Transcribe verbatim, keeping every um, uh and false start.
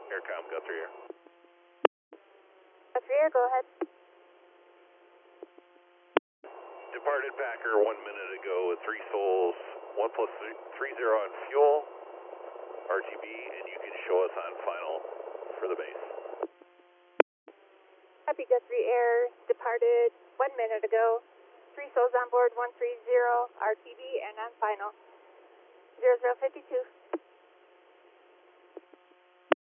Aircom, go three air. Go three air, go ahead. Departed Packer one minute ago with three souls, one plus three, three zero on fuel, R G B, and you can show us on final for the base. Copy, Go three air, departed one minute ago. Three souls on board, one three zero, R T B, and on final. zero zero fifty-two.